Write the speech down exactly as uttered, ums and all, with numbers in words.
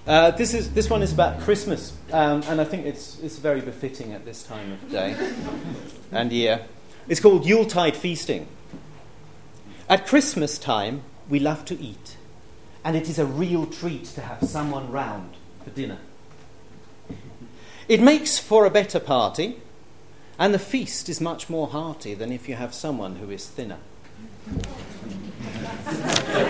Uh, this is this one is about Christmas, um, and I think it's it's very befitting at this time of day and year. It's called Yuletide Feasting. At Christmas time, we love to eat, and it is a real treat to have someone round for dinner. It makes for a better party, and the feast is much more hearty than if you have someone who is thinner.